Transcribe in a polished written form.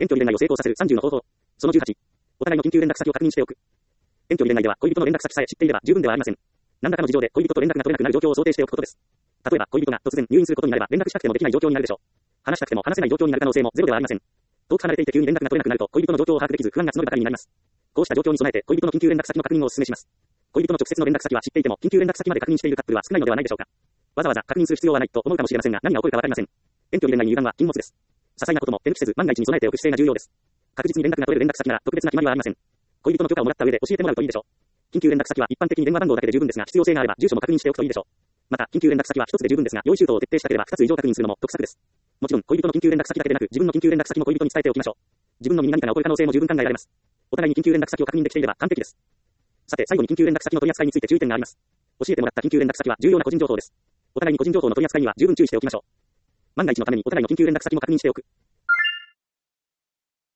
遠距離恋愛を成功させる30の方法。その18。お互いの緊急連絡先を確認しておく。遠距離恋愛では恋人の連絡先さえ知っていれば十分ではありません。何らかの事情で恋人と連絡が取れなくなる状況を想定しておくことです。例えば恋人が突然入院することになれば連絡したくてもできない状況になるでしょう。話したくても話せない状況になる可能性もゼロではありません。遠く離れていて急に連絡が取れなくなると恋人の状況を把握できず不安が募るばかりになります。こうした状況に備えて恋人の緊急連絡先の確認をお勧めします。恋人の直接の連絡先は知っていても緊急連絡先まで確認しているカップルは少ないのではないでしょうか。わざわざ確認する必要はないと思うかもしれませんが何が起こるかわかりません。遠距離恋愛に油断は禁物です。些細なことも手抜きせず万が一に備えておく姿勢が重要です。確実に連絡が取れる連絡先なら特別な決まりはありません。恋人の許可をもらった上で教えてもらうといいでしょう。緊急連絡先は一般的に電話番号だけで十分ですが必要性があれば住所も確認しておくといいでしょう。また緊急連絡先は一つで十分ですが用意周到を徹底したければ二つ以上確認するのも得策です。もちろん恋人の緊急連絡先だけでなく自分の緊急連絡先も恋人に伝えておきましょう。自分の身に何かが起こる可能性も十分考えられます。お互いに緊急連絡先を確認できていれば完璧です。さて最後に緊急連絡先の取り扱いについて注意点があります。教えてもらった緊急連絡先は重要な個人情報です。お互いに個人情報の取り扱いには十分注意しておきましょう。万が一のためにお互いの緊急連絡先も確認しておく。